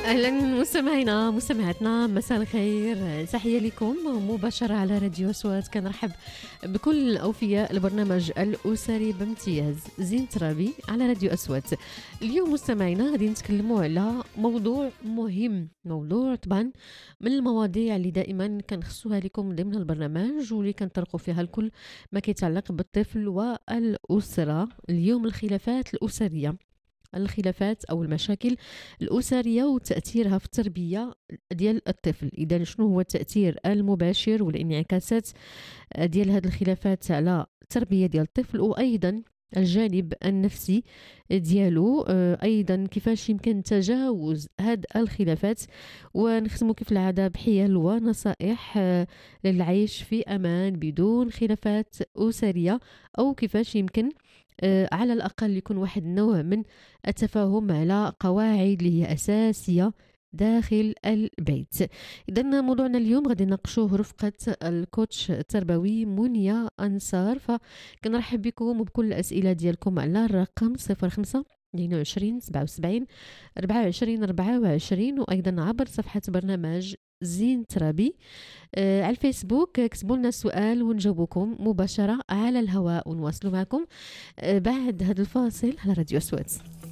أهلا مستمعينا مستمعاتنا، مساء الخير، تحية لكم مباشرة على راديو أصوات. كنرحب بكل أوفياء البرنامج الأسري بامتياز زين ترابي على راديو أصوات. اليوم مستمعينا غادي نتكلموا على موضوع مهم، موضوع طبعا من المواضيع اللي دائما كنخصوها لكم ضمن البرنامج واللي كنطرقوا فيها الكل ما كيتعلق بالطفل والأسرة. اليوم الخلافات الأسرية، الخلافات أو المشاكل الأسرية وتأثيرها في التربية ديال الطفل. إذا شنو هو التأثير المباشر والانعكاسات ديال هذه الخلافات على التربية ديال الطفل، وأيضا الجانب النفسي ديالو، أيضا كيفاش يمكن تجاوز هذه الخلافات، ونختمو كيف العادة بحيل ونصائح للعيش في أمان بدون خلافات أسرية، أو كيفاش يمكن على الأقل يكون واحد النوع من التفاهم على قواعد اللي هي أساسية داخل البيت. إذن موضوعنا اليوم غادي نناقشوه رفقة الكوتش التربوي منيا أنصار، فكنرحب بكم وبكل الأسئلة ديالكم على الرقم 05 22 77 24 24، وأيضا عبر صفحة برنامج زين ترابي على الفيسبوك. اكتبوا لنا السؤال ونجاوبكم مباشرة على الهواء ونواصلوا معكم بعد هذا الفاصل على راديو أصوات.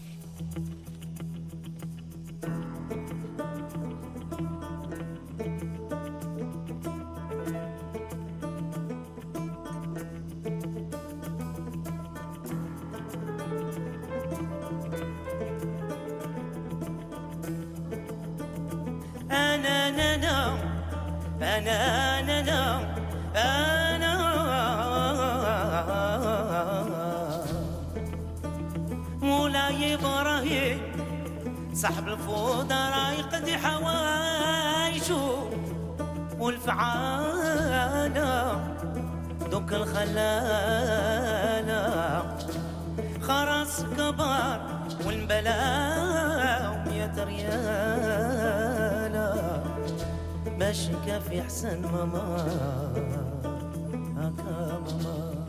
أنا مولاي إبراهيم صاحب الفودرة يقضي حوايجو والفعالة دوك الخلالة خراس كبار والبلاء ومية ريالة باش كافي حسن ماما هكا ماما.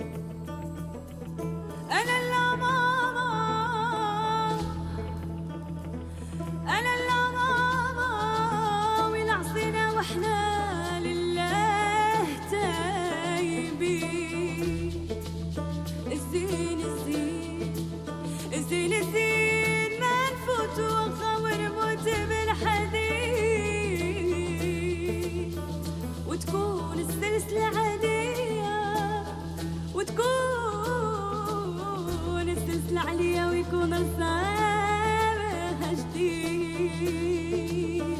أنا لا ماما، أنا لا ماما، وين عصينا وإحنا لله تايبين. الزين الزين الزين الزين ما نفوت ونخاور موت بالحديد، وتكون السلسلة عادية، وتكون السلسلة عليا، ويكون رسامها جديد.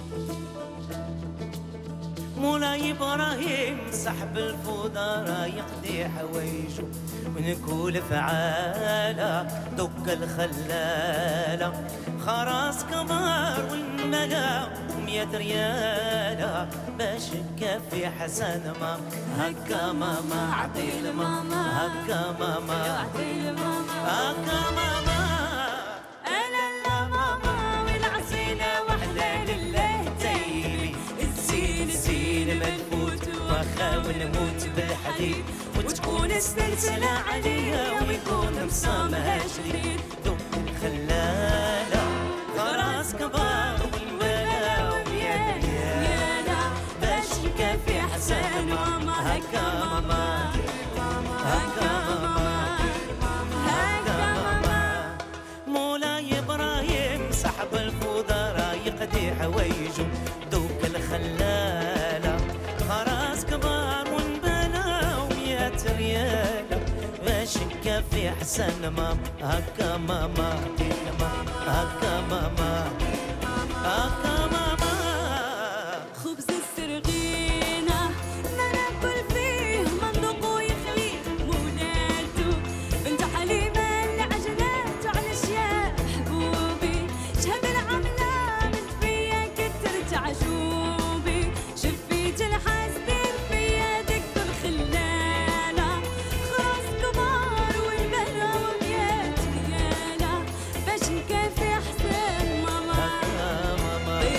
مولاي إبراهيم صاحب الفودرة يقضي حوايجو ونقول فعالة دوك الخلالة خراس كبار والملا ومية ريالة باش كافي حسن ماما هكا ماما عطيل ماما هكا ماما عطيل ماما هكا ماما. أنا لا ماما، وين عصينا وإحنا لله تايبين. الزين الزين ما نفوت وخاول نموت بالحديد، وتكون السلسلة عليا، ويكون مصامها جديد. دوك الخلالة خراس كبار والملا ومية ريالة باش كافي حسن ماما هكا ماما هكا ماما هكا ماما. مولاي إبراهيم صاحب الفودرة يقضي حوايجو دوك الخلالة خراس كبار ونبلا ومية ريالة باش كافي حسن ماما هكا ماما هكا ماما هكا ماما. خبز السرغينة ما ناكل فيه، منطق ويخليه مولاتو. بنت حليمة العجلات وعلى الأشياء حبوبي، شهد العملة من فيا كترت عجوبي. شفيت الحاسدين فيا دق الخلالة خلاص كبار والبلا وميات ريالة باش نكافي حسن ماما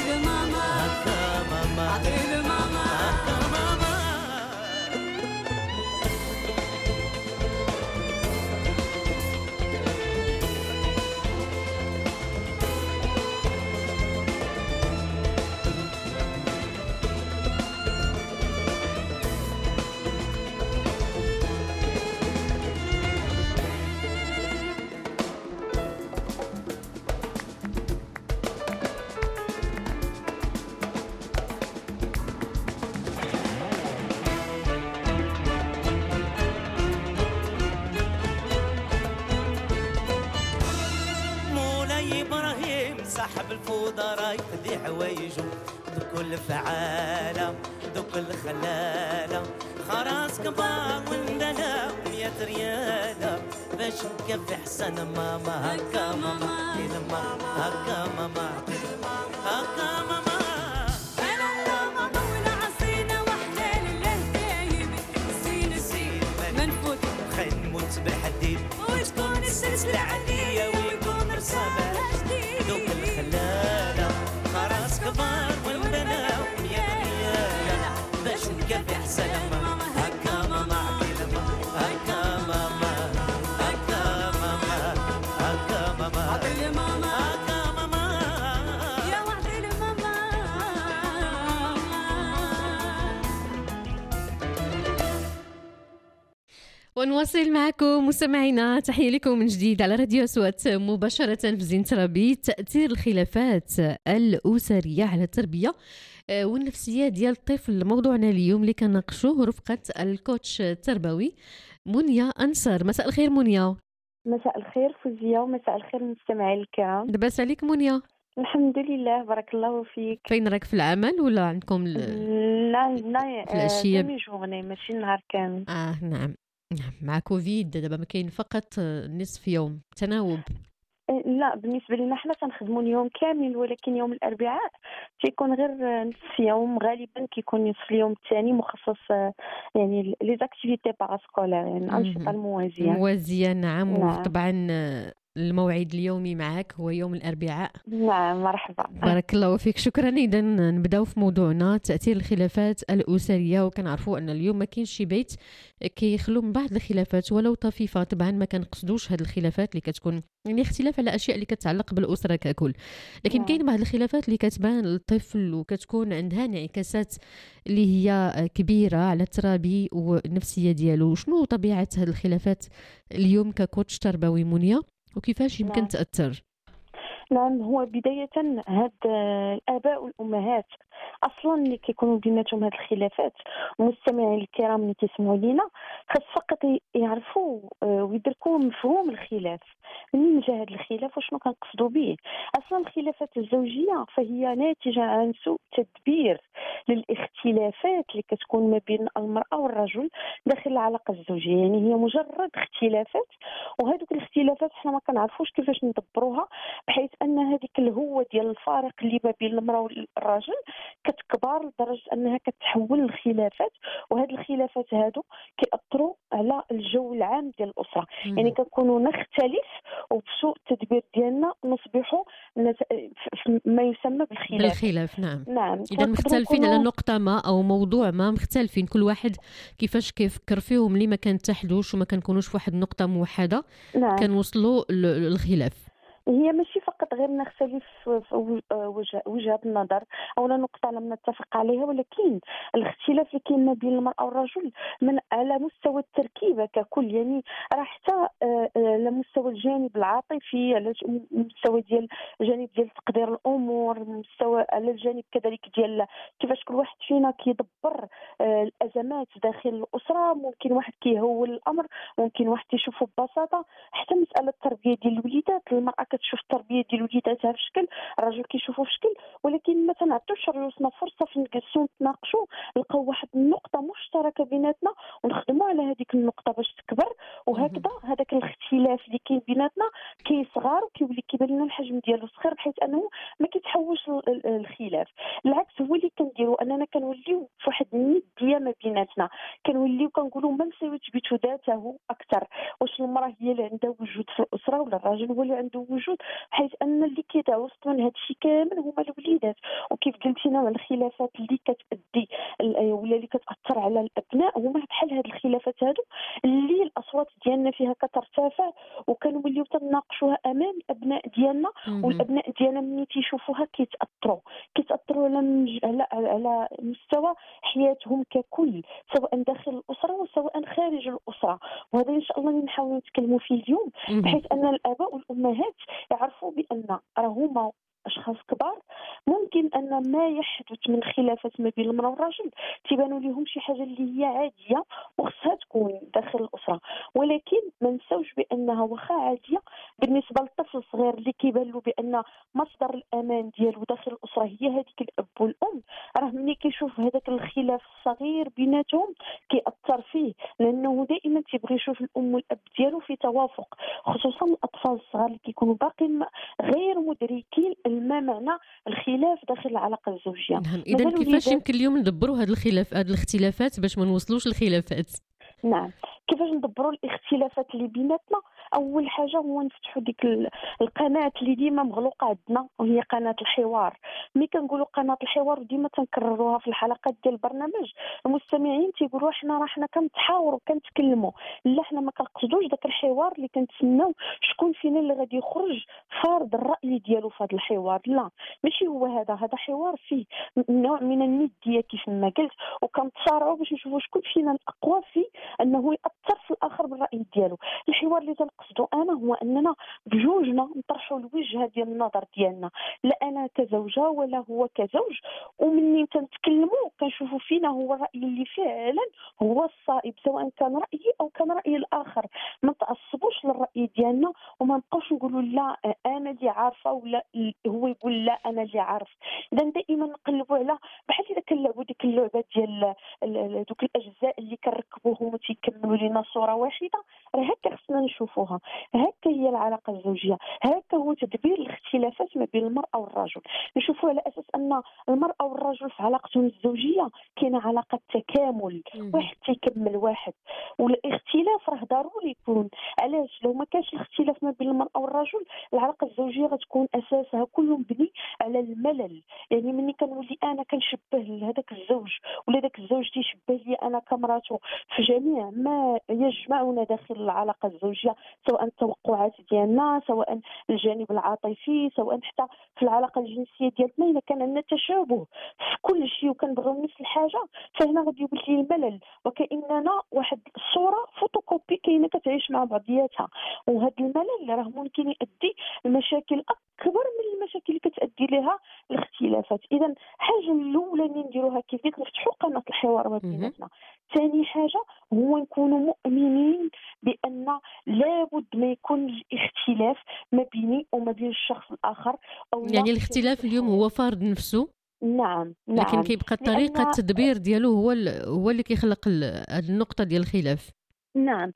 صاحب الفوضى راه يقضي حوايجو بكل فعالة بكل خلالة خلاص كبار وندنا 100 ريالة باش نكفي حسن ماما هكا ماما هكا ماما هكا ماما بالحديد وتكون السلسلة عليا ويكون رسامة دوك الخلالة خلاص كبار والبناء 100 ريالة باش نكفي حسن ماما هكا ماما هكا ماما هكا ماما هكا ماما هكا ماما يا وحدي الماما. ونواصل معكم مستمعينا، تحية لكم من جديد على راديو أصوات مباشرة في زين ترابي. تأثير الخلافات الأسرية على التربية والنفسية ديال الطفل، موضوعنا اليوم اللي كنناقشوه رفقة الكوتش التربوي منيا أنصار. مساء الخير منيا. مساء الخير فوزية ومساء الخير المستمعين الكرام. لاباس عليك منيا؟ الحمد لله بارك الله فيك. فين راك في العمل ولا عندكم لا في العشية؟ ديمي جورني ماشي نهار كامل. نعم مع كوفيد دابا ما كاين فقط نصف يوم تناوب. لا بالنسبه لنا حنا تنخدموا اليوم كامل، ولكن يوم الاربعاء تيكون غير نصف يوم، غالبا كيكون نصف اليوم الثاني مخصص يعني لي زاكتيفيتي باراسكولير، يعني الانشطه الموازيه. نعم. طبعا الموعد اليومي معك هو يوم الأربعاء. نعم مرحبا. بارك الله فيك، شكرا. إذا نبداو في موضوعنا، تأثير الخلافات الأسرية. وكنعرفوا أن اليوم ما كاينش شي بيت كيخلو من بعض الخلافات ولو طفيفة. طبعا ما كنقصدوش هاد الخلافات اللي كتكون يعني اختلاف على أشياء اللي كتعلق بالأسرة ككل، لكن كاين بعض الخلافات اللي كتبان للطفل وكتكون عندها انعكاسات اللي هي كبيرة على الترابي والنفسية ديالو. شنو طبيعة هاد الخلافات اليوم ككوتش تربوي منيا، وكيفاش يمكن تأثر؟ نعم، هو بداية هاد الآباء والأمهات أصلا اللي كيكونوا بيناتهم هاد الخلافات، المستمعين الكرام اللي كيسمعوا لينا خاص فقط يعرفوا ويدركوا مفهوم الخلاف، منين جا هاد الخلاف وشنو كنقصدوا به. أصلا الخلافات الزوجية فهي ناتجة عن سوء تدبير للاختلافات اللي كتكون ما بين المرأة والرجل داخل العلاقة الزوجية. يعني هي مجرد اختلافات، وهذوك الاختلافات حنا ما كنعرفوش كيفاش ندبروها، بحيث ان هذيك الهوة ديال الفارق اللي ما بين المرأة والرجل كتكبر لدرجة انها كتحول لخلافات، وهاد الخلافات هادو كيأثروا على الجو العام ديال الأسرة. يعني كنكونوا نختلف وبسوء التدبير ديالنا نصبحوا ما يسمى بالخلاف. نعم. إذا مختلفين على نقطة ما أو موضوع ما، مختلفين كل واحد كيفاش كيفكر فيهم، اللي ما كنتحدوش وما كنكونوش في واحد النقطة موحدة. نعم. كنوصلوا للخلاف. هي ماشي فقط غير نختلف في وجهة النظر او نقطة لم نتفق عليها، ولكن الاختلاف اللي كاين ما بين المرأة والرجل من على مستوى التركيبة ككل، يعني راه حتى على مستوى الجانب العاطفي، على مستوى ديال الجانب ديال تقدير الامور، مستوى على الجانب كذلك ديال كيفاش كل واحد فينا كيدبر الازمات داخل الاسرة. ممكن واحد كيهول الامر، ممكن واحد يشوفه ببساطة. حتى مسألة التربية ديال الوليدات، المرأة كتشوف التربيه ديال وليداتها في شكل، الرجل كيشوفه في شكل، ولكن ما تنعطوش رؤوسنا فرصه فين نجلسوا نتناقشوا نلقاو واحد النقطه مشتركه بيناتنا ونخدموا على هذيك النقطه باش تكبر، وهكذا هذاك الاختلاف اللي كاين بيناتنا كيصغر وكيولي كيبان لنا الحجم ديالو صغير، بحيث انه ما كيتحولش الخلاف. العكس هو اللي كنديروا، اننا كنوليو في واحد النديه ما بيناتنا، كنوليو كنقولوا من سيثبت ذاته اكثر. واش المراه هي اللي عندها وجود في الاسره ولا الراجل هو اللي عنده وجود، حيث ان اللي كيتعوسط من هذا الشيء كامل هما الوليدات. وكيف قلتي نوع الخلافات اللي كتأدي ولا اللي كتأثر على الابناء هما بحال هذه الخلافات هادو اللي الاصوات ديالنا فيها كترتفع، وكنوليو تناقشوها امام الابناء ديالنا، والابناء ديالنا ملي تيشوفوها كيتاثروا على مستوى حياتهم ككل، سواء داخل الاسره وسواء خارج الاسره. وهذا ان شاء الله اللي نحاول نتكلموا فيه اليوم، بحيث ان الاباء والامهات يعرفوا بان راه هما اشخاص كبار ممكن ان ما يحدث من خلافات ما بين المراه والرجل تيبانوا لهم شي حاجه اللي هي عاديه وخصها تكون داخل الاسره، ولكن ما نساوش بانها واخا عاديه بالنسبه للطفل الصغير اللي كيبان له بان مصدر الامان ديالو داخل الاسره هي هذيك الاب والام، راه ملي كيشوف هذاك الخلاف الصغير بيناتهم كيأثر فيه، لانه دائما تيبغي يشوف الام والاب ديالو في توافق، خصوصا الاطفال الصغار اللي كيكونوا باقيين غير مدركين ما معنى الخلاف داخل العلاقه الزوجيه. نعم، اذا كيفاش يمكن اليوم ندبروا هذا الخلاف، هذه الاختلافات باش ما نوصلوش للخلافات؟ نعم، كيفاش ندبروا الاختلافات اللي بيناتنا؟ اول حاجه هو نفتحوا ديك القناه اللي ديما مغلوقه عندنا، وهي قناه الحوار. ملي كنقولوا قناه الحوار وديما تنكرروها في الحلقات ديال البرنامج، المستمعين تيقولوا حنا كنتحاوروا كنتكلموا، لا حنا ما كنقصدوش داك الحوار اللي كنتسناو شكون فينا اللي غادي يخرج فارض الراي ديالو في هذا الحوار. لا، ماشي هو هذا حوار فيه نوع من النديه كيف ما قلت، وكنتصارعوا باش نشوفوا شكون فينا الاقوى فيه انه ياثر في الاخر بالراي ديالو. الحوار اللي تنقصدو انا هو اننا بجوجنا نطرحوا الوجهه ديال النظر ديالنا، لا انا كزوجه ولا هو كزوج، ومني تنتكلموا كنشوفوا فينا هو الراي اللي فعلا هو الصائب، سواء كان رايي او كان راي الاخر. ما نتعصبوش للراي ديالنا وما نبقاوش نقولوا لا انا اللي عارفه ولا هو يقول لا انا اللي عارف. اذا دائما نقلبوا على بحال اذا كنلعبوا ديك اللعبه ديال دوك الاجزاء اللي كنركبوهم وتيكملوا لنا صوره واحده، راه هكا خصنا نشوفوها، هكا هي العلاقه الزوجيه، هكا هو تدبير الاختلافات ما بين المراه والرجل. نشوفوا على اساس ان المراه والرجل في علاقتهم الزوجيه كاينه علاقه تكامل، واحد تيكمل واحد، والاختلاف راه ضروري يكون. علاش؟ لو ما كانش الاختلاف ما بين المراه والرجل العلاقه الزوجيه غتكون اساسها كله مبني على الملل. يعني مني كنولي انا كنشبه لهذاك الزوج ولا داك الزوج تيشبه لي انا كمراته في جميع ما يجمعنا داخل العلاقه الزوجيه، سواء التوقعات ديالنا، سواء الجانب العاطفي، سواء حتى في العلاقه الجنسيه ديالنا، الا كان عندنا تشابه في كل شيء وكنبغيو نفس الحاجه، فهنا غادي يولي الملل وكاننا واحد الصوره فوتوكوبي كاينه كتعيش مع بعضياتها. وهذا الملل راه ممكن يؤدي لمشاكل اكبر من المشاكل اللي كتؤدي لها الاختلافات. اذا الحاجه الاولى اللي نديروها كيف قلت نفتحوا قناه الحوار ما بيناتنا. ثاني حاجه هو نكونوا مؤمنين بان لابد ما يكون الاختلاف ما بيني وما بين الشخص الاخر، او يعني الاختلاف اليوم هو فرض نفسه، نعم لكن كيبقى طريقه التدبير ديالو هو اللي كيخلق هذه النقطه ديال الخلاف. نعم،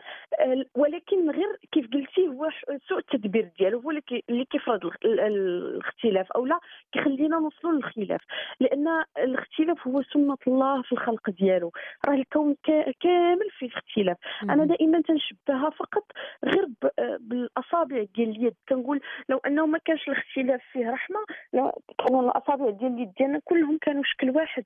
ولكن غير كيف قلتي هو سوء التدبير ديالو هو اللي كيفرض الاختلاف او لا كيخلينا نوصلوا للخلاف، لان الاختلاف هو سنه الله في الخلق ديالو، راه الكون كامل فيه اختلاف. انا دائما تنشبهها فقط غير بالاصابع ديال اليد، كنقول لو انه ما كانش الاختلاف فيه رحمه، لو كانوا الاصابع ديال اليد ديالنا كلهم كانوا شكل واحد،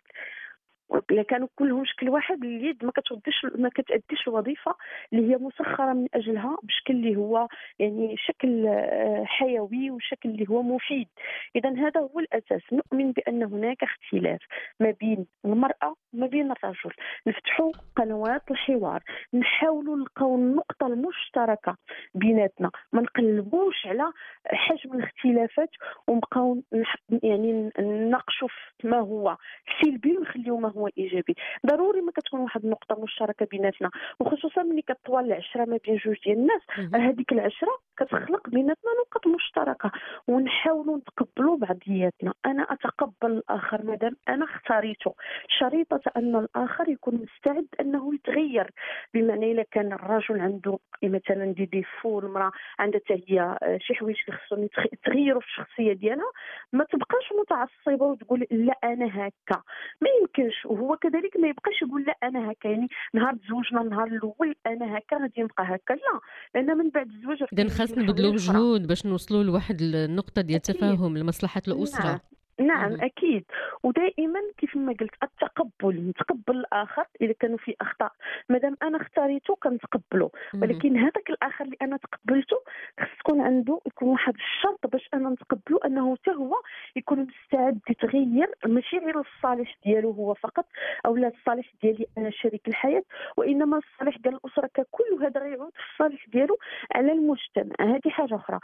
إلا كانوا كلهم شكل واحد اليد ما كتأديش الوظيفه اللي هي مسخره من اجلها بشكل اللي هو يعني شكل حيوي وشكل اللي هو مفيد. اذا هذا هو الاساس، نؤمن بان هناك اختلاف ما بين المراه وما بين الرجل، نفتحوا قنوات الحوار، نحاولوا نلقاو النقطه المشتركه بيناتنا، ما نقلبوش على حجم الاختلافات ونبقاو يعني نناقشوا ما هو سلبي ونخليو ما هو ايجابي. ضروري ما كتكون واحد النقطه مشتركه بيناتنا، وخصوصا ملي كطوال العشره ما بين جوج ديال الناس، هذيك العشره كتخلق بيناتنا نقط مشتركه ونحاولوا نتقبلوا بعضياتنا. انا اتقبل الاخر مادام انا اختاريته، شريطه ان الاخر يكون مستعد انه يتغير. بمعنى الا كان الرجل عنده مثلا دي ديفو، المراه عندها حتى هي شي حوايج اللي خصهم يتغيروا في الشخصيه ديالها، ما تبقاش متعصبه وتقول لا انا هكا، ما يمكنش. وهو كذلك ما يبقاش يقول لا انا هكا، يعني نهار تزوجنا النهار الاول انا هكا غادي نبقى هكا، لا، لان من بعد الزواج اذا خاصنا نبذلوا مجهود باش نوصلوا لواحد النقطه ديال التفاهم لمصلحه الاسره. نعم اكيد. ودائما كيف ما قلت التقبل، نتقبل الاخر اذا كانوا في اخطاء، مادام انا اختاريته كنتقبله، ولكن هذاك الاخر اللي انا تقبلته خص تكون عنده يكون واحد الشرط باش انا نتقبله، انه حتى هو يكون مستعد يتغير، ماشي غير الصالح ديالو هو فقط او لا الصالح ديالي انا شريك الحياه، وانما الصالح ديال الاسره ككل، وهذا غيعود في الصالح ديالو على المجتمع. هذه حاجه اخرى.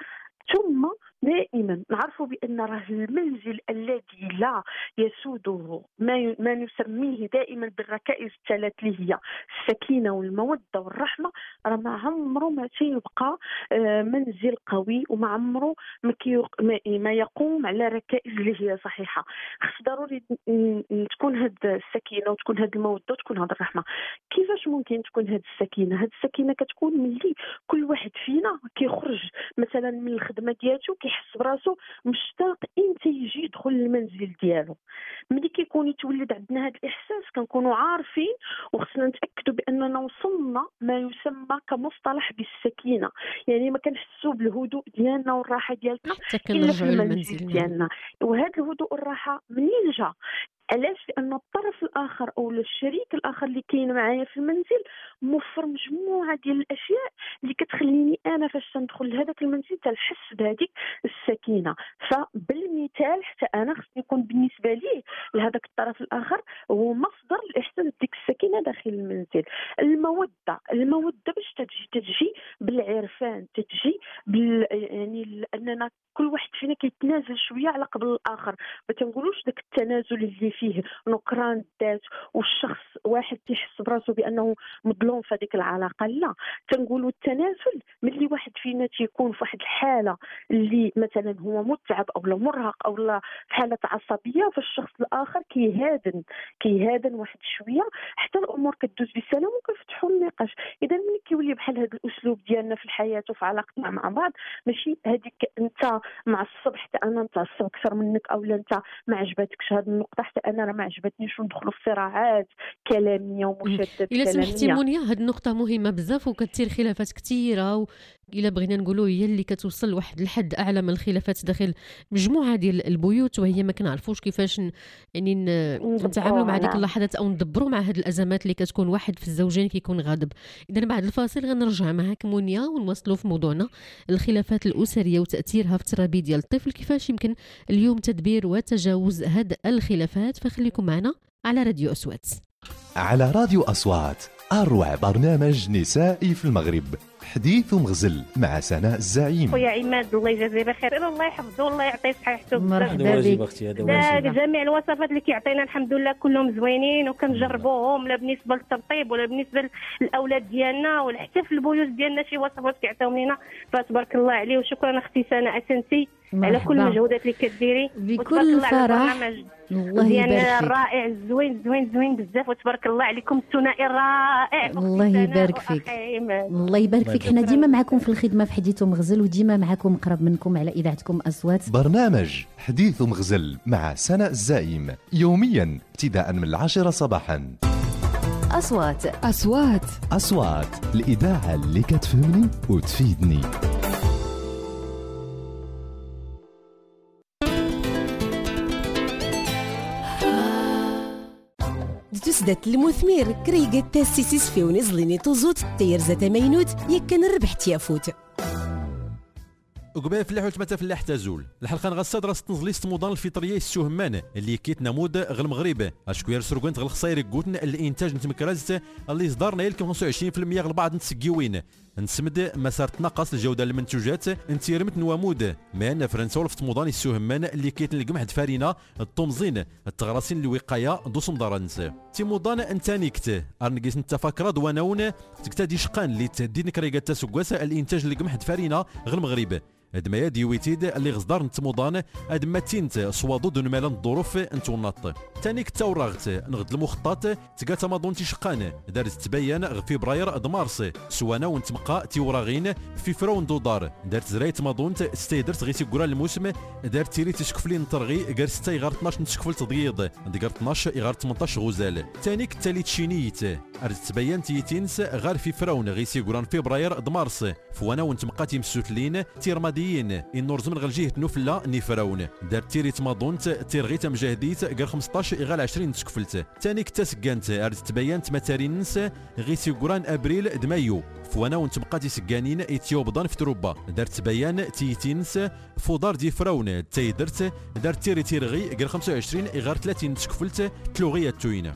ثم دائما نعرف بأن راه المنزل الذي لا يسوده ما نسميه دائما بالركائز الثلاث اللي هي السكينة والمودة والرحمة، راه ما عمره ما سيبقى منزل قوي، وما عمره ما يقوم على ركائز اللي هي صحيحة. خص ضروري تكون هاد السكينة وتكون هاد المودة وتكون هاد الرحمة. كيفاش ممكن تكون هاد السكينة؟ هاد السكينة كتكون ملي كل واحد فينا كيخرج مثلا من الخدمة ديالته كيحس براسو مشتاق امتى يجي يدخل المنزل ديالو. ملي كيكون يتولد عندنا هذا الاحساس كنكونوا عارفين وخصنا نتاكدوا باننا وصلنا ما يسمى كمصطلح بالسكينه، يعني ما كنحسوا بالهدوء ديالنا والراحه ديالنا الا في المنزل ديالنا. وهذا الهدوء والراحه منين جا؟ علاش؟ لان الطرف الاخر او الشريك الاخر اللي كاين معايا في المنزل موفر مجموعه ديال الاشياء اللي كتخليني انا فاش ندخل لهذاك المنزل تنحس بهذيك السكينه. فبالمثال حتى انا خصني يكون بالنسبه لي لهذاك الطرف الاخر هو مصدر الاحساس ديك السكينه داخل المنزل. الموده باش تجي بالعرفان، تجي يعني اننا كل واحد فينا كيتنازل شويه على قبل الاخر، ما تنقولوش داك التنازل اللي فيه نكران الذات والشخص واحد تيحس براسو بانه مظلوم في هذيك العلاقه. لا، تنقولوا التنازل ملي واحد فينا تيكون في واحد الحاله اللي مثلا هو متعب او مرهق او في حاله عصبيه، فالشخص الاخر كيهادن واحد شويه حتى الامور كدوز بسلام وكنفتحوا النقاش. اذا ملي كيولي بحال هذا الاسلوب ديالنا في الحياه وفي علاقتنا مع بعض، ماشي هذيك انت معصب حتى انا نتعصب اكثر منك، او انت ما عجبتكش هذه النقطه حتى انا راه ما عجبتنيش، وندخلوا في صراعات كلاميه ومشادات إلا كلاميه. سمحتي منيا، هاد النقطة مهمة بزاف وكتثير خلافات كثيرة، إلا بغينا نقولوا هي اللي كتوصل لواحد الحد أعلى من الخلافات داخل مجموعة ديال البيوت، وهي ما كنعرفوش كيفاش يعني نتعاملوا مع ديك اللحظات أو ندبروا مع هاد الأزمات اللي كتكون واحد في الزوجين كيكون غاضب. إذا بعد الفاصل غنرجع معاك منيا ونواصلوا في موضوعنا الخلافات الأسرية وتأثيرها في التربية ديال الطفل، كيفاش يمكن اليوم تدبير وتجاوز هاد الخلافات. فخليكم معنا على راديو أصوات. على راديو أصوات أروع برنامج نسائي في المغرب، حديث ومغزل مع سناء الزعيم. خويا عماد الله يجازيه بخير، الله يحفظه والله يعطيه صحته. مرحبا بك. جميع الوصفات اللي كيعطينا الحمد لله كلهم زوينين وكنجربوهم، لا بالنسبه للترطيب ولا بالنسبه للاولاد ديالنا ولا حتى في البيوت ديالنا شي وصفات كيعطيوهم لينا، فتبارك الله عليه. وشكرا اختي سناء اسنتي على كل المجهودات اللي كديري بكل فرح. الله يبارك فيك، رائع زوين بزاف، وتبارك الله عليكم الثنائي الرائع. الله يبارك فيك، الله يبارك فيك. حنا ديما معكم في الخدمه في حديث ومغزل، وديما معكم قرب منكم على اذاعتكم اصوات. برنامج حديث ومغزل مع سناء الزعيم يوميا ابتداء من 10 صباحا. أصوات الإذاعة اللي كتفهمني وتفيدني. تسدت المثمير كريقة تاسيسيس في ونزليني توزوت تير زات مينوت يكن ربح تيافوت وقبل فلاح وتمتا فلاح تازول الحلقه نغسد راس تنزليست موضان الفطريه السهمان اللي كيت نمود غير المغرب اشكوير سرقنت غير الخصاير قوتن الانتاج نتمكرازت اللي صدرنا يلكم 25% غير بعض نتسقيوين نسمد مسار تناقص الجوده المنتوجات انتيرمت نوامود مان فرنسا ولفت موضان السهمان اللي كيت القمح دفارينا الطمزين التغراسين الوقايه دوس مدارنس تي موضان انتانيكت ارنقيس نتفكر دواناون تكتادي شقان اللي تهدي نكريقه تسقواس الانتاج القمح دفارينا غير المغرب ادمايا ديويتيد اللي غصدار نتموضان ادما تينت صوادو دون مالان الظروف انتوناط تانيك تاوراغت نغد المخطط تقا تماضون تيشقان دارت تبين غ فبراير دمارس سوانا ونتمقى تيوراغين في فرون دودار دارت زرايت ماضونت ستيدرت غيتي كورال الموسم دارت تيري تشكفلين نطرغي غير 6 غير 12 نتشكفل تضييض دير 12 غير 18 غزال تانيك تالي تشينيت ارت تبين تيتينس غير في فرون غيسي كوران فبراير دمارس فوانا ونتمقى تيمسوتلين تيرماديين النورز من غلجيه نوفلا نيفراون دار تيري تماضونت تيرغيت مجاهديت غير 15 غير 20 تشكفلت تانيك تسكانت ارت تبينت ماتارينس غيسي كوران ابريل دمايو فوانا ونتبقى تيسكانين ايتيوبضان في تروبا دار تبيان تيتينس فودار دي فراون تيدرت دار تيري تيرغي غير 25 غير 30 تشكفلت تلوغيه توينه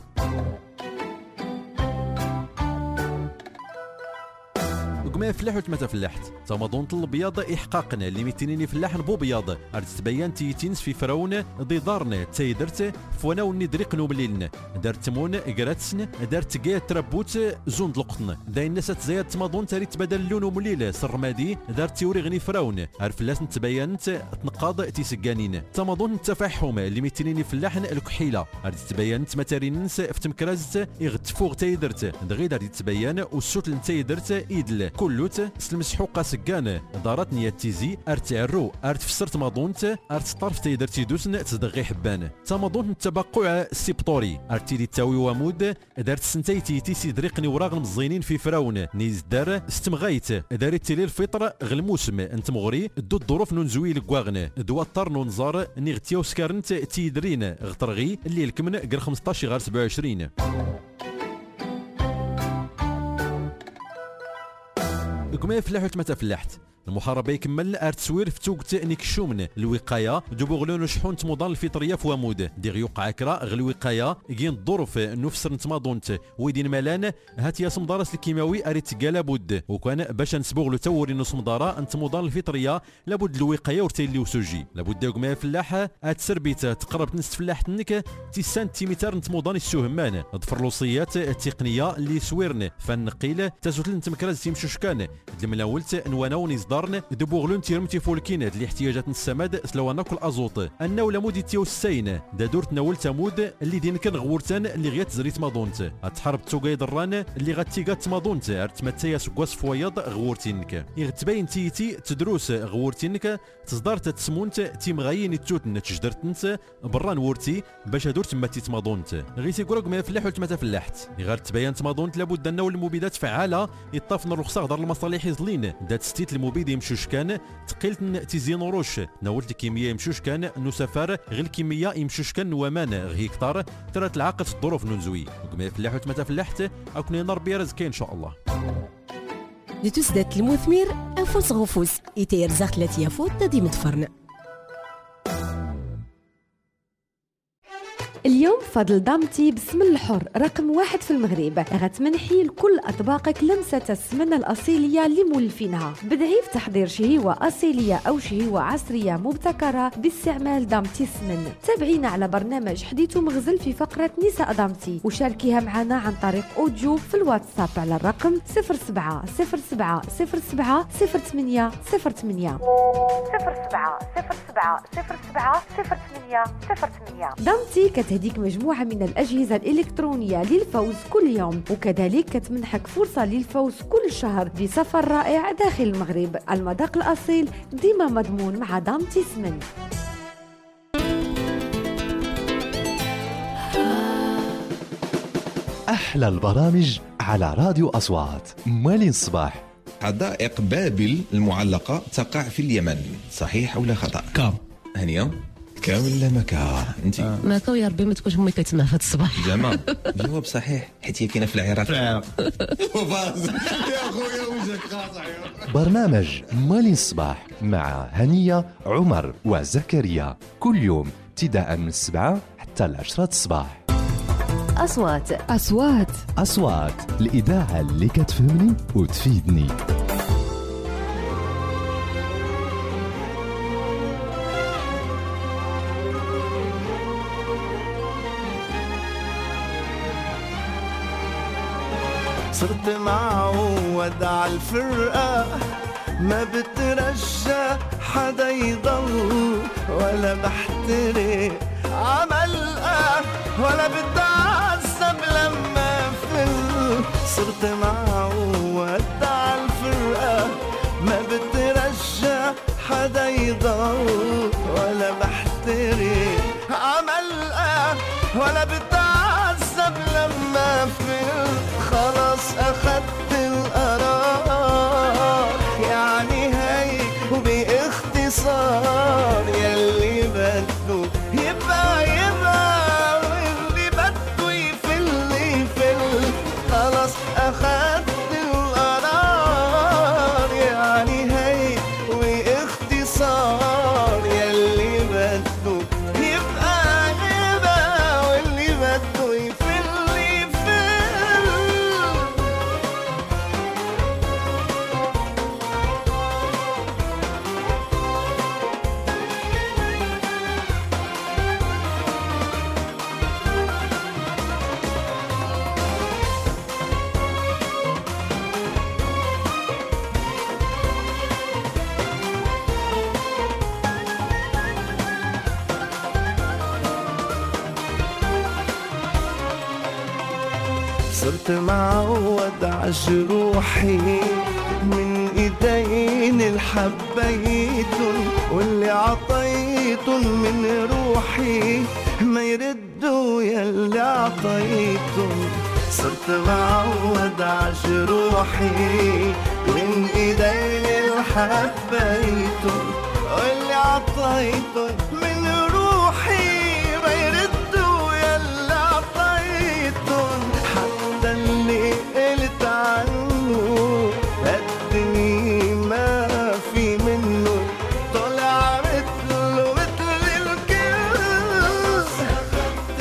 كما فلاح وتمتا فلاحت تماضون الابيض احقاقنا اللي ميتيني فلاح بو بياض ارد تبين تيتينس في فرعون دي دارنا تايدرت فوانا وني دريق نومليلن دار تمون قراتسن دار تقا تربوت زوند القطن داين الناس تزايد تماضون تاري تبدل اللون ومليل سرمادي دار تيوري غني فرعون عرفلاس تبينت تنقاض تيسقانين تماضون التفاحم اللي ميتيني فلاحن الكحيله ارد تبينت متارينس في تمكرازت يغتفوغ تايدرت دغيا دار تبين والسوت تايدرت ايدل كلوت سلمسحوقه سكان دارت نيات تيزي ارتعرو ارتفسرت ماضونت ارتطرف تيدر تيدوسن تصدغي حبان تماضون التبقع السيبطوري ارتيدي تاوي ومود دارت سنتيتي تيسي دريقني وراغ المزينين في فراون نيز دار استمغيت دارت تيلي الفطر غلموسم انت مغري دو الظروف ننزوي لكواغن دوا طار ننزار نيغتيو سكارنت تيدرين غطرغي اللي الكمن غير 15 غير 27 كما فلاح وتمتا فلاحت المحاربه يكمل ارتسوير في توقت نيكشومن الوقايه دوبوغلون شحون تموضان الفطريه في ومود ديغ يوقع كرا غير الوقايه كين الظروف نفسر نتماضونت ويدين مالان هات يا سمدارس الكيماوي اريت لابد وكان باش نسبوغلو توري نص مداره انت موضان الفطريه لابد الوقايه ورتيلي وسوجي لابد كما فلاح اتسربيت تقرب نص فلاحتنك تي سنتيمتر نتموضان السهمان ضفرلوصيات التقنيه اللي سويرن فنقيل تزوت نتمكراز تيمشوشكان الملاولت نواناو دارن دبوغلون تيرمتي فولكين الاحتياجات السماد سلوانا كل ازوط انه لمود تيو السين دا دور تناول تمود اللي دين كان غورتان اللي غيات زريت ماضونت اتحارب توغاي دران اللي غاتيغات ماضونت ارتمتيا سكواس فوياض غورتينك يغتباين تيتي تدروس غورتينك تصدار تسمونت تيمغاين التوتن تجدرتنت بران وورتي باش دور تما تيتماضونت غيتي كروك ما فلاح وتمتا فلاحت غير تبين تماضونت لابد انه المبيدات فعاله يطافن الرخصه دار المصالح يزلين دات ستيت المبيد يمشوش كان تقيلت تيزين روش ناولت الكيمياء يمشوش كان نسافر غير الكيمياء يمشوش كان ومان غي كتار ترات العاقل الظروف ننزوي كما فلاح وتمتا فلاحت اكون نربي رزقي ان شاء الله لتسدات المثمر أفوس غفوس إتير زاخت التي يفوت تدي متفرن. اليوم فضل دامتي بسمن الحر رقم 1 في المغرب غتمنحي لكل أطباقك لمسة السمنة الأصيلية اللي مولفينها. بدعي في تحضير شهيوة أصيلية أو شهيوة عصرية مبتكرة باستعمال دامتي السمن. تابعينا على برنامج حديث مغزل في فقرة نساء دامتي وشاركيها معنا عن طريق أوديو في الواتساب على الرقم 07 07 07 08 08 07 07 07 08 08. دامتي كتهديك مجموعة من الأجهزة الإلكترونية للفوز كل يوم، وكذلك كتمنحك فرصة للفوز كل شهر بسفر رائع داخل المغرب. المذاق الأصيل ديما مضمون مع دامتي سمن. أحلى البرامج على راديو أصوات مالين الصباح. حدائق بابل المعلقة تقع في اليمن، صحيح ولا خطأ؟ كام هنيا كامل لا مكا انت ماكا يا ربي ما تكونش امي كتسمع في هذا الصباح. زعما جواب صحيح حيت هي كاينه في العراق. يا خويا وجهك قاطع. برنامج مالين الصباح مع هنية عمر وزكريا كل يوم ابتداء من 7 حتى 10 الصباح. أصوات الإذاعة اللي كتفهمني وتفيدني. صرت معود على الفرقة، ما بترجى حدا يضل، ولا بحترق عملقة، ولا بتعذب لما فل. صرت معود على الفرقة، ما بترجى حدا يضل، ولا بحترق عملقة، ولا بتعذب لما فل. خلاص أخدت القرار، يعني هيك وباختصار، يلي بده يبقى يبقى، واللي بده يفل يفل. خلاص أخدت القرار، يعني هيك وباختصار، يلي بده يبقى يبقى، واللي بده صرت معود عجروحي من ايدين الحبيتن واللي عطيتن من روحي ما يردوا يلي عطيتن. صرت معود عجروحي من ايدين الحبيتن واللي عطيتن من روحي ما يردوا يلي عطيتن. حتى اللي قلت عنه قدني ما في منه طلع مثله مثل الكل. أخذت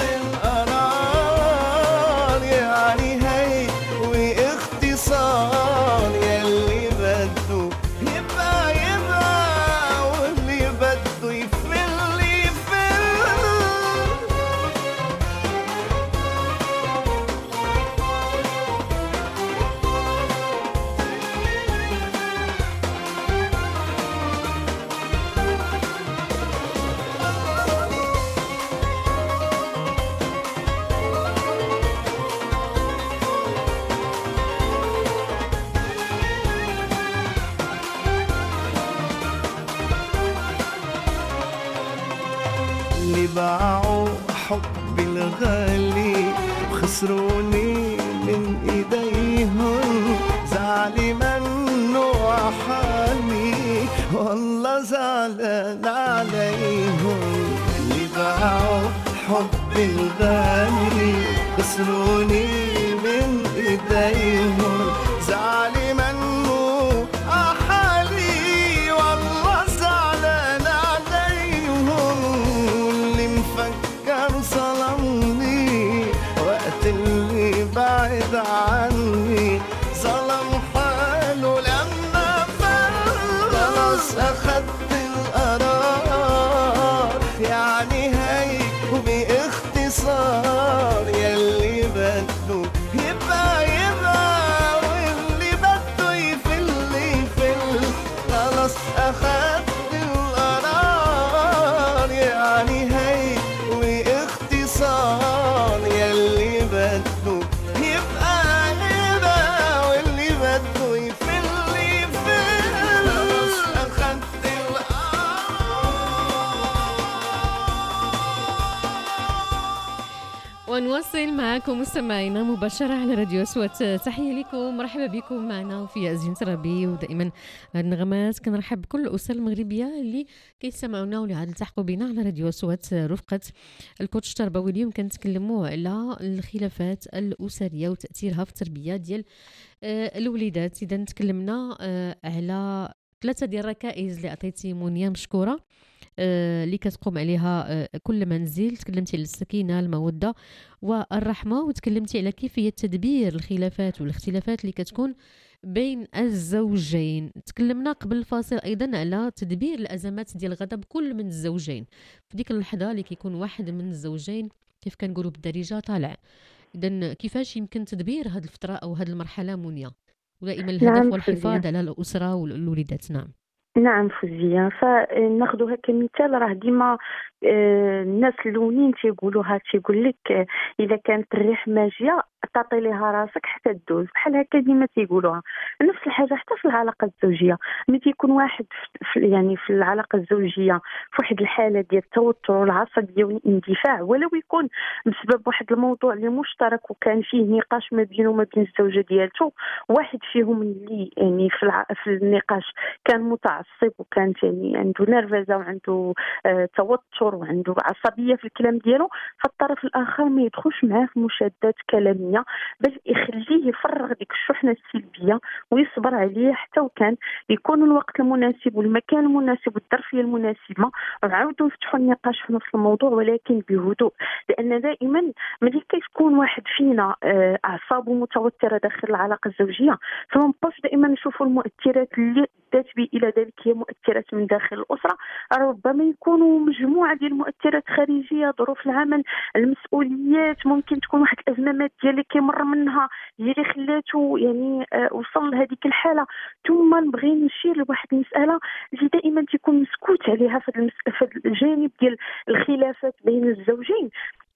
القرار يعني هي واختصار يلي بده يبقى يبقى واللي بده يفل يفل. اللي باعوا حبي الغالي وخسروني من ايديهم زعلي منه عحالي والله زعلان عليهم. اللي باعوا حبي الغالي خسروني من ايديهم زعلي منه عحالي والله زعلان عليهم. واللي مفكر ظلمني وقت اللي بعد عني ظلم حاله لما فل. خلاص أخدت القرار يعني هي وباختصار يلي بده يبقى يبقى واللي بده يفل يفل. خلاص أخدت القرار يعني هي واختصار يلي بده يبقى يبقى واللي بده يفل يفل. خلاص أخدت ونواصل معكم مستمعينا مباشرة على راديو أصوات. تحية لكم، مرحبا بكم معنا في أزين ترابي. ودائما النغمات كنرحب بكل الأسر المغربية اللي كيسمعونا واللي عاد التحقوا بنا على راديو أصوات. رفقة الكوتش التربوي اليوم كنتكلموا على الخلافات الأسرية وتأثيرها في التربية ديال الوليدات. إذا تكلمنا على 3 ديال الركائز اللي عطيتي منيا مشكورة اللي كتقوم عليها كل منزل. تكلمتي على السكينة المودة والرحمة، وتكلمتي على كيفية تدبير الخلافات والاختلافات اللي كتكون بين الزوجين. تكلمنا قبل الفاصل أيضا على تدبير الأزمات ديال الغضب كل من الزوجين في ديك اللحظة اللي كيكون واحد من الزوجين كيف كنقولوا بالدارجة طالع. إذا كيفاش يمكن تدبير هذه الفترة أو هذه المرحلة منيا؟ ودائما الهدف والحفاظ على الأسرة والوليدات. نعم فوزية، فناخذوها كمثال. راه ديما الناس الاولين تيقولوها، تيقول لك اذا كانت الريح ماجيه تعطي لها راسك حتى تدوز، بحال هكا ديما تيقولوها. نفس الحاجه حتى في العلاقه الزوجيه، ملي تيكون واحد يعني في العلاقه الزوجيه في واحد الحاله ديال التوتر والعصبيه والاندفاع، ولو يكون بسبب واحد الموضوع اللي مشترك وكان فيه نقاش ما بينه وما بين الزوجه ديالته، واحد فيهم اللي يعني في النقاش كان متعصب وكانت يعني عنده نرفزه وعنده توتر وعنده عصبيه في الكلام ديالو، فالطرف الاخر ما يدخلش معاه في مشادات كلاميه، بل يخليه يفرغ ديك الشحنه السلبيه ويصبر عليه حتى وكان يكون الوقت المناسب والمكان المناسب والظرفيه المناسبه، ونعاودوا نفتحوا النقاش في نفس الموضوع ولكن بهدوء. لان دائما ملي كتكون واحد فينا اعصابه متوتره داخل العلاقه الزوجيه، فما نبقاوش دائما نشوفوا المؤثرات اللي ادت به الى ذلك هي مؤثرات من داخل الاسره، ربما يكونوا مجموعه ديال المؤثرات خارجيه، ظروف العمل، المسؤوليات، ممكن تكون واحد الازمه ماديه اللي كيمر منها هي اللي خلاته يعني وصل لهذيك الحاله. ثم نبغي نشير لواحد المساله اللي دائما تيكون مسكوت عليها في الجانب ديال الخلافات بين الزوجين،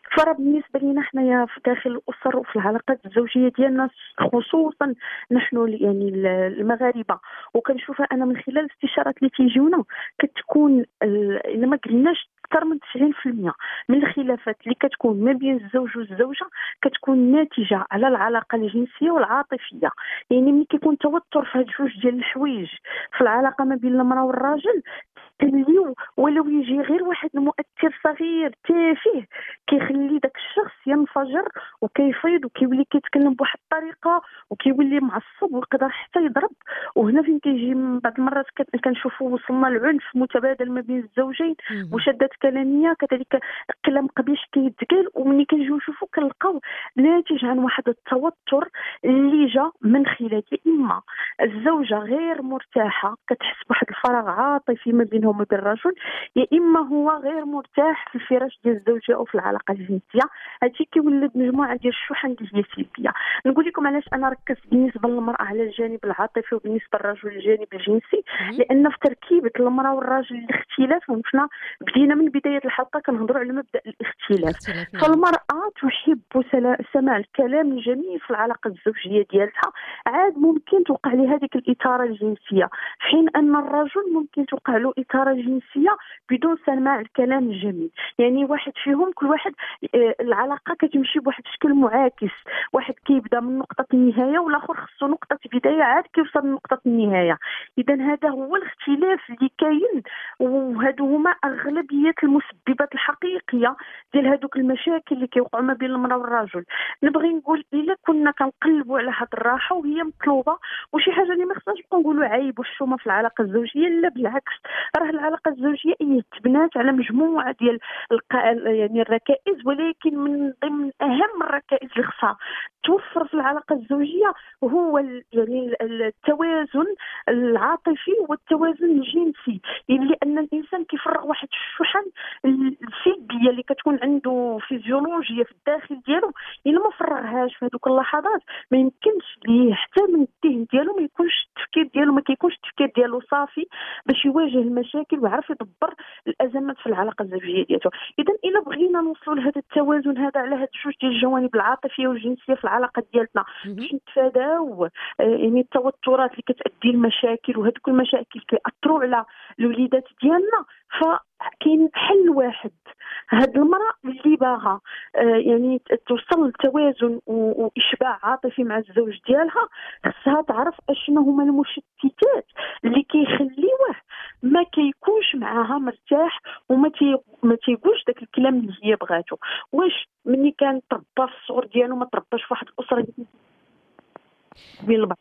فرا بالنسبه لنا حنايا في داخل الاسر وفي العلاقات الزوجيه ديالنا خصوصا نحن يعني المغاربه، وكنشوفها انا من خلال الاستشارات اللي تيجيونا كتكون الا ما قلناش اكثر من 90% من الخلافات اللي كتكون ما بين الزوج والزوجه كتكون ناتجه على العلاقه الجنسيه والعاطفيه. يعني ملي كيكون توتر في هاد جوج ديال الحوايج في العلاقه ما بين المراه والراجل كنليو ولو يجي غير واحد المؤثر صغير تافه كيخلي داك الشخص ينفجر وكيفيض وكيولي كيتكلم بواحد الطريقه وكيولي معصب ويقدر حتى يضرب. وهنا فين كيجي من بعض المرات كنشوفوا وصلنا العنف متبادل ما بين الزوجين وشدات كلاميه كذلك كلام قبيح كيتقال. ومني كنجيو نشوفوا كنلقاو ناتج عن واحد التوتر اللي جا من خلال يا اما الزوجه غير مرتاحه كتحس بواحد الفراغ عاطفي ما بينهم وبين الرجل، يا اما هو غير مرتاح في الفراش ديال الزوجيه او في العلاقه الجنسيه. هادشي كيولد مجموعه ديال الشحن اللي هي سلبيه. نقول لكم علاش انا ركزت بالنسبه للمراه على الجانب العاطفي وبالنسبه للرجل الجانب الجنسي، لان في تركيبه المراه والراجل الاختلاف وحنا بدينا من بدايه الحلقه كنهضروا على مبدا الاختلاف. فالمراه تحب سماع الكلام الجميل في العلاقه الزوجيه ديالها، عاد ممكن توقع لها هذيك الاثاره الجنسيه، في حين ان الرجل ممكن توقع له اثاره جنسيه بدون سماع الكلام الجميل. يعني واحد فيهم كل واحد العلاقه كتمشي بواحد الشكل معاكس، واحد كيبدا من نقطه النهايه والاخر خصو نقطه بدايه عاد كيوصل لنقطه النهايه. اذا هذا هو الاختلاف اللي كاين، وهادو هما اغلبيه المسببات الحقيقيه ديال هذوك المشاكل اللي كيوقعوا ما بين المراه والرجل. نبغي نقول الا كنا كنقلبوا على هاد الراحه وهي مطلوبه وشي حاجه اللي ما خصناش نقولوا عيب والشومه في العلاقه الزوجيه، لا بالعكس راه العلاقه الزوجيه هي تبنات على مجموعه ديال يعني الركائز، ولكن من ضمن اهم الركائز اللي خصها توفر في العلاقه الزوجيه هو يعني التوازن العاطفي والتوازن الجنسي. يعني لان الانسان كيفرغ واحد الشحن السلبيه اللي كتكون عنده فيزيولوجيا في الداخل ديالو، الا ما فرغهاش في هذوك اللحظات ما يمكنش ليه حتى من الذهن ديالو ما يكونش التفكير ديالو ما كيكونش التفكير ديالو صافي باش يواجه المشاكل ويعرف يدبر الازمات في العلاقه الزوجيه ديالته. اذا الا بغينا نوصلوا لهذا التوازن هذا على هاد جوج ديال الجوانب العاطفيه والجنسيه في العلاقه ديالتنا باش نتفاداو يعني التوترات اللي كتؤدي المشاكل وهذوك المشاكل كيأثروا على الوليدات ديالنا، فكاين حل واحد. هاد المراه اللي باغا يعني توصل لتوازن واشباع عاطفي مع الزوج ديالها خصها تعرف اشنو هما المشتتات اللي كيخليوه ما كيكونش معاها مرتاح وما تيقولش داك الكلام اللي هي بغاتو. واش مني كان تربى في الصغر ديالو ما ترباش في واحد الاسره بين البعض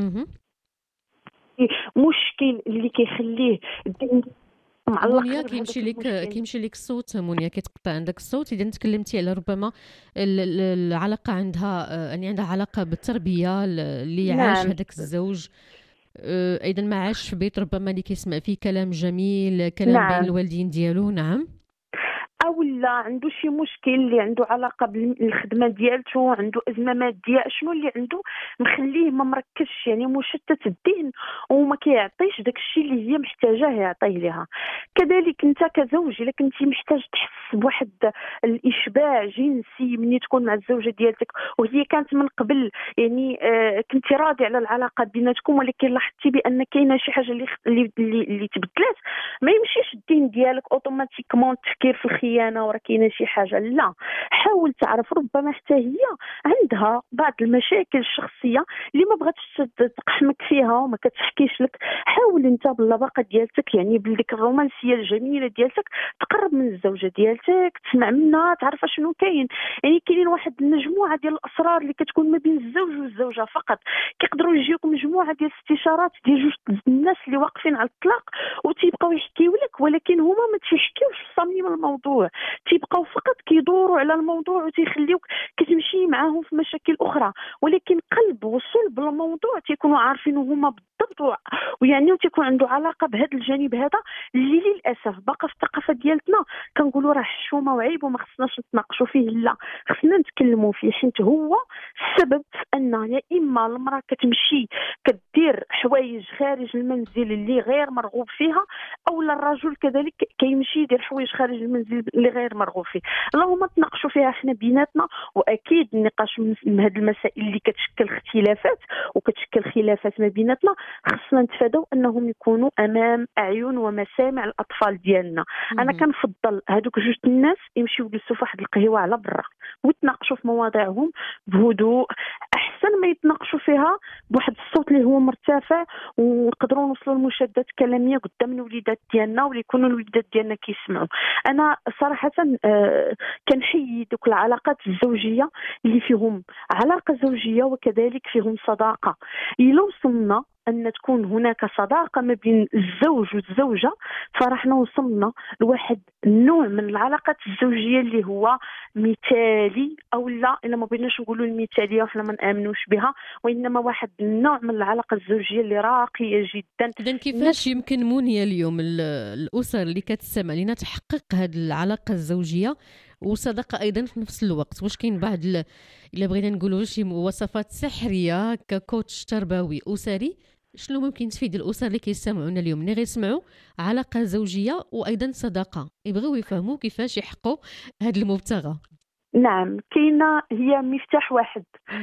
مشكل اللي كيخليه مونيا كيمشي لك الصوت. مونيا كيتقطع عندك الصوت. اذا تكلمتي على ربما العلاقه عندها يعني عندها علاقه بالتربيه اللي عاش هذاك الزوج، ايضا ما عاش في بيت ربما اللي كيسمع فيه كلام جميل كلام بين الوالدين ديالو. نعم. او لا عنده شي مشكل اللي عنده علاقه بالخدمه ديالته، عنده ازمه ماديه، شنو اللي عنده مخليه ما مركزش يعني مشتت الذهن وما كيعطيش داك الشيء اللي هي محتاجاه يعطيه لها. كذلك انت كزوج الا كنتي محتاج تحس بواحد الاشباع جنسي ملي تكون مع الزوجه ديالتك وهي كانت من قبل يعني كنتي راضي على العلاقه بيناتكم، ولكن لاحظتي بان كاينه شي حاجه اللي تبدلات، ما يمشيش الذهن ديالك اوتوماتيكمون التفكير في الخيانه وراه كاينه شي حاجه. لا، حاول تعرف ربما حتى هي عندها بعض المشاكل الشخصيه اللي ما بغاتش تقحمك فيها وما كتحكيش لك. حاول انت باللباقه ديالتك يعني بديك الرومانسيه الجميله ديالتك تقرب من الزوجه ديالتك، تسمع منها، تعرف شنو كاين. يعني كاينين واحد المجموعه ديال الاسرار اللي كتكون ما بين الزوج والزوجه فقط. كيقدروا يجيوكم مجموعه ديال الاستشارات ديال جوج الناس اللي واقفين على الطلاق وتيبقاو يحكيو لك، ولكن هما ما تيحكيوش في صميم الموضوع، تيبقاو فقط كيدوروا على الموضوع وتيخليوك كتمشي معاهم في مشاكل اخرى. ولكن قلب وصلب الموضوع تيكونوا عارفين هما بالضبط، ويعني تيكون عنده علاقه بهذا الجانب هذا اللي للاسف باقا في الثقافه ديالتنا كنقولوا راه حشومه وعيب وما خصناش نتناقشوا فيه. لا، خصنا نتكلموا فيه، حيت هو السبب في ان يا اما المراه كتمشي كدير حوايج خارج المنزل اللي غير مرغوب فيها، او الرجل كذلك كيمشي يدير حوايج خارج المنزل اللي غير مرغوب فيه. اللهم تناقشوا فيها حنا بيناتنا، واكيد النقاش من هذه المسائل اللي كتشكل اختلافات وكتشكل خلافات ما بيناتنا خصنا نتفاداو انهم يكونوا امام اعين ومسامع الاطفال ديالنا. انا كنفضل هذوك جوج الناس يمشيو يجلسوا في واحد القهوه على برا ويتناقشوا في مواضيعهم بهدوء، احسن ما يتناقشوا فيها بواحد الصوت اللي هو مرتفع ونقدروا نوصلوا لمشادات كلاميه قدام الوليدات ديالنا واللي يكونوا الوليدات ديالنا كيسمعوا. انا صراحه كنحيي دوك العلاقات الزوجيه اللي فيهم علاقه زوجيه وكذلك فيهم صداقه. الا وصلنا أن تكون هناك صداقة ما بين الزوج والزوجة فرحنا وصلنا لواحد النوع من العلاقات الزوجية اللي هو مثالي، أو لا إلا ما بغيناش نقولوا المثالية وحنا ما نآمنوش بها، وإنما واحد النوع من العلاقة الزوجية اللي راقية جدا. إذن كيفاش يمكن منيا اليوم الأسر اللي كتسمع لنا تحقق هذه العلاقة الزوجية وصداقة أيضا في نفس الوقت؟ واش كاين بعض إلا بغينا نقولوا شي وصفات سحرية ككوتش تربوي أسري شنو ممكن تفيد الأسر اللي كيسمعونا اليوم اللي غيسمعوا علاقة زوجية وأيضا صداقة يبغوا يفهموا كيفاش يحققوا هذا المبتغى؟ نعم، كاينه هي مفتاح واحد،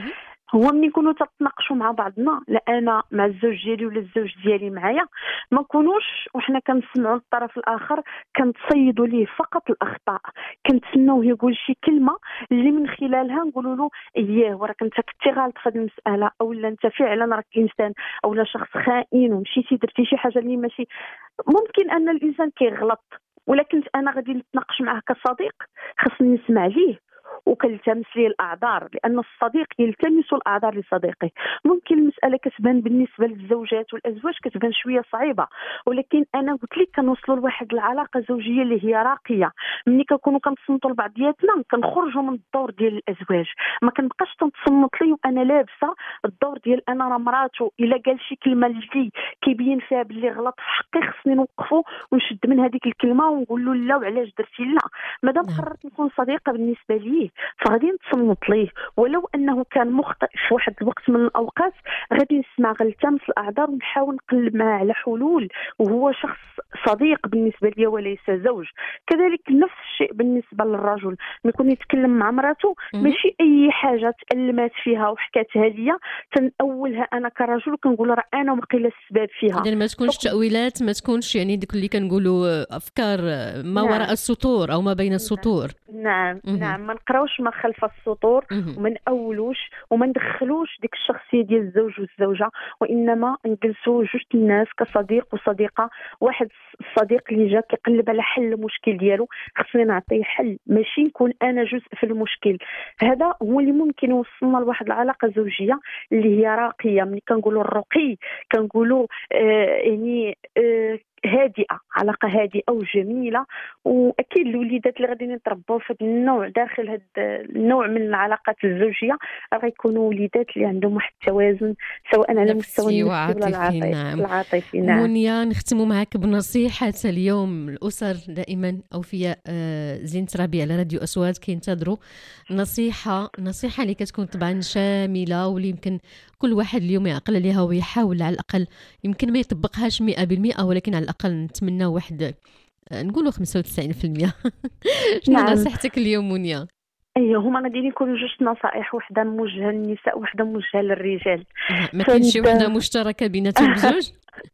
هو ملي نكونوا تتناقشوا مع بعضنا، لا انا مع الزوج ديالي ولا الزوج ديالي معايا، ما نكونوش وحنا كنسمعوا الطرف الاخر كنتصيدوا ليه فقط الاخطاء، كنتسناوه يقول شي كلمه اللي من خلالها نقولوا له اييه وراك انت كنتي غلط في هذه المساله، او لا انت فعلا راك انسان او لا شخص خائن ومشيتي درتي شي حاجه اللي ماشي ممكن. ان الانسان كيغلط، ولكن انا غادي نتناقش معاه كصديق خصني نسمع ليه وكلتمس ليه الاعذار، لان الصديق يلتمس الاعذار لصديقه. ممكن المساله كتبان بالنسبه للزوجات والازواج كتبان شويه صعيبه، ولكن انا قلت لك كنوصلوا لواحد العلاقه زوجيه اللي هي راقيه. ملي كنكونوا كنتصنتوا لبعضياتنا كنخرجوا من الدور ديال الازواج، ما كنبقاش تنتصنت لي وانا لابسه الدور ديال انا راه مراته، الا قال شي كلمه اللي كيبين فيها باللي غلط في حقي خصني نوقفوا ونشد من هذيك الكلمه ونقول له لا وعلاش درتي لا. مادام قررت نكون صديقه بالنسبه ليه فغادي نتصنت ليه، ولو انه كان مخطئ في واحد الوقت من الاوقات غادي نسمع غلتمس الاعذار ونحاول نقلب معاه على حلول، وهو شخص صديق بالنسبه لي وليس زوج. كذلك نفس الشيء بالنسبه للرجل، يكون يتكلم مع مراته ماشي اي حاجه تألمات فيها وحكاتها ليا تنأولها انا كرجل وكنقول راه انا وقيله السبب فيها. اذا ما تكونش تأويلات، ما تكونش يعني ديك اللي كنقولوا افكار ما وراء السطور او ما بين السطور. نعم ما نقراوش ما خلف السطور وما نأولوش وما ندخلوش ديك الشخصيه ديال الزوج والزوجه، وانما نجلسوا جوج الناس كصديق وصديقه. واحد الصديق اللي جا كيقلب على حل المشكل ديالو خصني نعطيه حل، ماشي نكون انا جزء في المشكل. هذا هو اللي ممكن يوصلنا لواحد العلاقه زوجيه اللي هي راقيه. ملي كنقولوا الرقي كنقولوا يعني هادئه، علاقه هادئه وجميله. واكيد الوليدات اللي غادي يتربوا في هذا النوع داخل هذا النوع من العلاقات الزوجيه غيكونوا وليدات اللي عندهم واحد التوازن سواء على مستوى النفسي ولا العاطفي. نعم. منيا، نختم معك بنصيحه اليوم. الاسر دائما اوفياء زين ترابي على راديو أصوات كينتظروا نصيحه اللي كتكون طبعا شامله واللي يمكن كل واحد اليوم يعقل عليها ويحاول على الاقل، يمكن ما يطبقهاش 100% ولكن على الاقل نتمنى واحد نقولوا 95%. شنو نصيحتك اليوم منيا؟ ايوه، هما غادي يكونوا جوج نصائح، وحده موجهه للنساء وحده موجهه للرجال. ما كاينش شي وحده مشتركه بيناتهم بجوج؟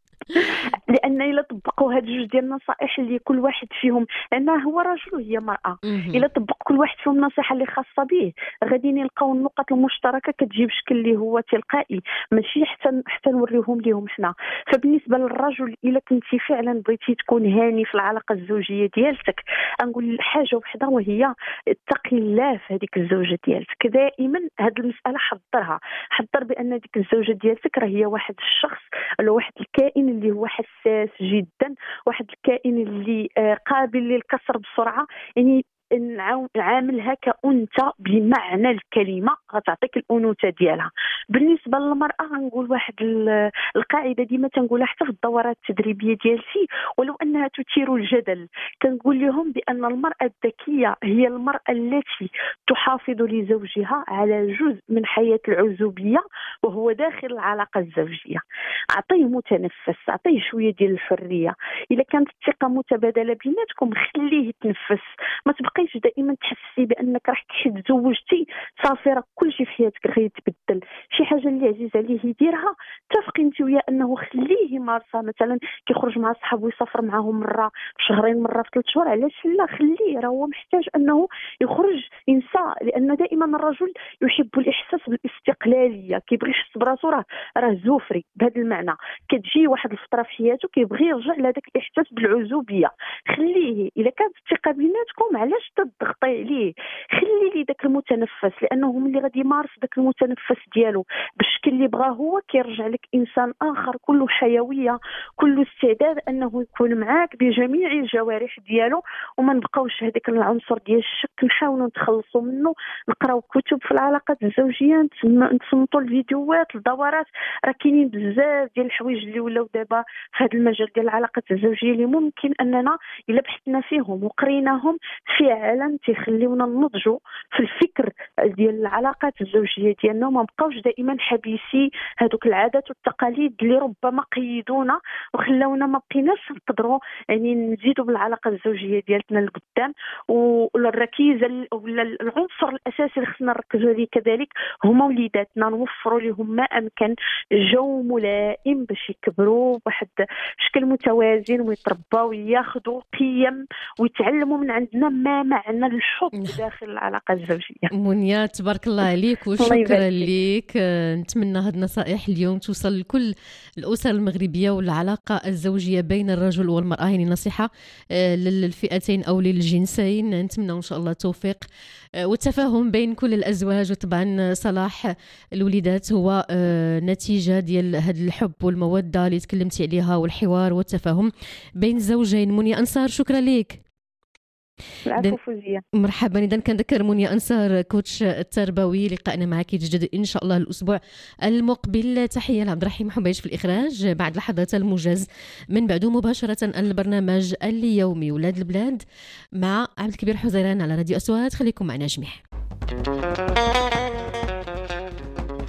لان الا طبقوا هاد جوج ديال النصائح اللي كل واحد فيهم، لان هو رجل وهي مراه، الا طبق كل واحد فيهم النصيحه اللي خاصه به غادي نلقاو النقط المشتركه كتجيب شكل اللي هو تلقائي، ماشي حتى نوريهم ليهم حنا. فبالنسبه للرجل الا كنتي فعلا بغيتي تكون هاني في العلاقه الزوجيه ديالتك، نقول حاجه وحده وهي اتقي الله في هذيك الزوجه ديالتك. دائما هذه المساله حضر بان ديك الزوجه ديالتك راه هي واحد الشخص ولا واحد الكائن اللي هو حساس جدا، واحد الكائن اللي قابل للكسر بسرعه. يعني نعاملها كأنثى بمعنى الكلمة، غتعطيك الأنوثة ديالها. بالنسبة للمرأة غنقول واحد القاعدة ديما تنقولها حتى في الدورات التدريبية ديالتي، ولو أنها تثير الجدل، كنقول لهم بأن المرأة الذكية هي المرأة التي تحافظ لزوجها على جزء من حياة العزوبية وهو داخل العلاقة الزوجية. أعطيه متنفس، أعطيه شوية ديال الحرية. إذا كانت الثقة متبادلة بيناتكم خليه يتنفس، ما تبقى تبقيش دائما تحسي بانك راح كي تزوجتي صافي راه كلشي في حياتك غيتبدل. شي حاجه اللي عزيز عليه يديرها اتفقي انت وياه انه خليه يمارسها، مثلا كيخرج مع صحابو يسافر معاهم مره في شهرين، مره في 3 شهور، علاش لا؟ خليه، راه هو محتاج انه يخرج ينسى، لان دائما الرجل يحب الاحساس بالاستقلاليه، كيبغي يحس براسو راه زوفري. بهذا المعنى كتجي واحد الفتره في حياته كيبغي يرجع لهذاك الاحساس بالعزوبيه. خليه، الا كانت الثقه بيناتكم علاش تضغطي عليه؟ خلي لي داك المتنفس، لانه ملي غادي يمارس داك المتنفس ديالو بالشكل اللي بغاه هو، كيرجع لك انسان اخر كله حيويه، كله استعداد انه يكون معاك بجميع الجوارح ديالو، وما نبقاوش هذاك العنصر ديال الشك نحاولوا نتخلصوا منه. نقراو كتب في العلاقات الزوجيه، نصنتوا الفيديوهات، الدورات، راه كاينين بزاف ديال الحوايج اللي ولاو دابا في هذا المجال ديال العلاقات الزوجيه اللي ممكن اننا الا بحثنا فيهم وقريناهم فعلا تيخليونا نضجوا في الفكر ديال العلاقات الزوجيه ديالنا، وما نبقاوش دائما حبيسي هذوك العادات والتقاليد اللي ربما قيدونا وخلاونا ما بقيناش نقدروا يعني نزيدوا بالعلاقه الزوجيه ديالتنا لقدام. والركيزه ولا العنصر الاساسي اللي خصنا نركزوا عليه كذلك هما وليداتنا، نوفروا لهم ما امكن جو ملائم باش يكبروا بواحد شكل متوازن ويتربوا وياخذوا قيم ويتعلموا من عندنا ما معنى الحب داخل العلاقه الزوجيه. منيا تبارك الله عليك وشكرا لك. نتمنى هاد النصائح اليوم توصل لكل الاسر المغربيه والعلاقه الزوجيه بين الرجل والمراه، يعني نصيحه للفئتين او للجنسين. نتمنى ان شاء الله التوفيق والتفاهم بين كل الازواج، وطبعا صلاح الوليدات هو نتيجه ديال هذا الحب والموده اللي تكلمتي عليها والحوار والتفاهم بين الزوجين. منيا انصار شكرا لك. العفو فوزية. مرحبا. اذا كنذكر منيا انصار كوتش التربوي، لقائنا معك يتجدد ان شاء الله الاسبوع المقبل. تحيه لعبد الرحيم حبيش في الاخراج. بعد لحظات الموجز من بعد مباشره البرنامج اليومي ولاد البلاد مع عبد الكبير حزيران على راديو أصوات. خليكم معنا جميع.